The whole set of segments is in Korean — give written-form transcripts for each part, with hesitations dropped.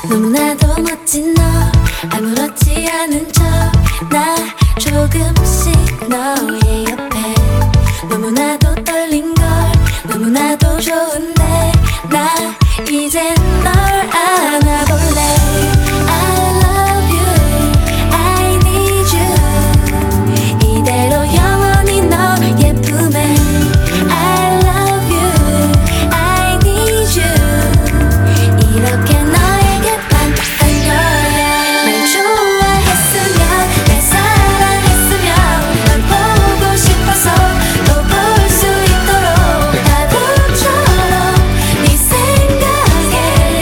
너무나도 멋진 너 아무렇지 않은 척 나 조금씩 너의 옆에 너무나도 떨린 걸 너무나도 좋은데 나 이젠 널 안아볼래 I love you I need you 이대로 영원히 너의 품에 I love you I need you 이렇게 너에게 반복한 거야 날 좋아했으면 날 사랑했으면 널 보고 싶어서 또 볼 수 있도록 바보처럼 네 생각에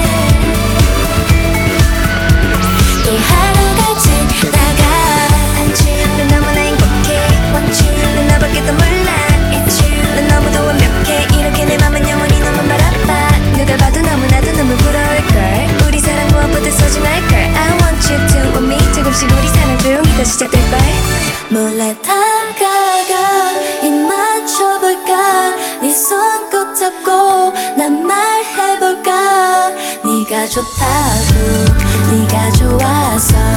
또 하루가 지나가 난 너무나 행복해 Want you 난 너밖에도 몰라 It's you 난 너무도 완벽해 이렇게 내 맘은 영원히 너만 바라봐 누가 봐도 너무나도 너무 부러울걸 우리 사랑 무엇보다 소중할걸 I want you to want me 조금씩 우리 사랑 조용히 더 시작될걸 몰래 다가가 입 맞춰볼까 네 손 꼭 잡고 난 말해볼까 네가 좋다고 네가 좋아서